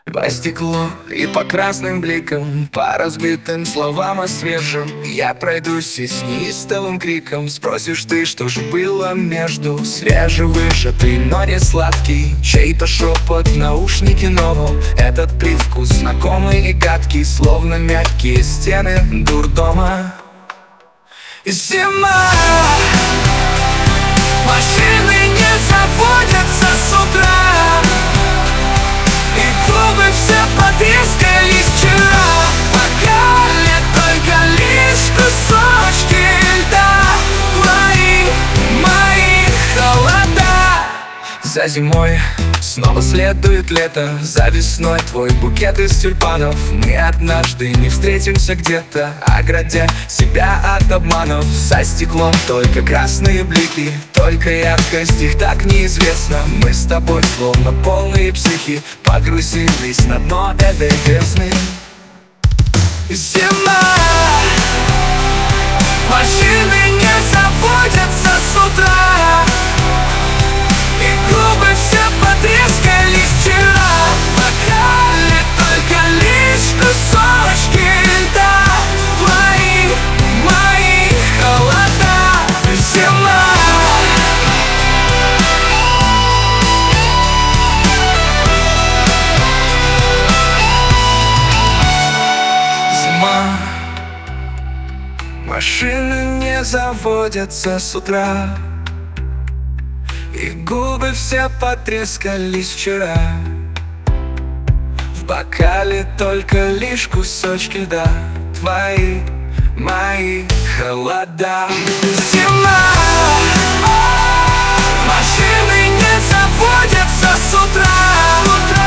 По стеклу и по красным бликам, по разбитым словам о свежем, я пройдусь и с неистовым криком спросишь ты, что же было между. Свежевыжатый, но не сладкий, чей-то шепот в наушнике новом. Этот привкус знакомый и гадкий, словно мягкие стены дурдома. И зима, машины не заводятся с утра, и губы все потрескались вчера. В бокале только лишь кусочки льда, мои холода. За зимой снова следует лето, за весной твой букет из тюльпанов. Мы однажды не встретимся где-то, оградя себя от обманов. За стеклом только красные блики, только яркость их так неизвестна. Мы с тобой словно полные психи погрузились на дно этой бездны. Зима, машины не заводятся с утра, и губы все потрескались вчера. В бокале только лишь кусочки льда, мои холода. Зима, зима, машины не заводятся с утра, и губы все потрескались вчера. В бокале только лишь кусочки льда, мои холода. Зима, машины не заводятся с утра,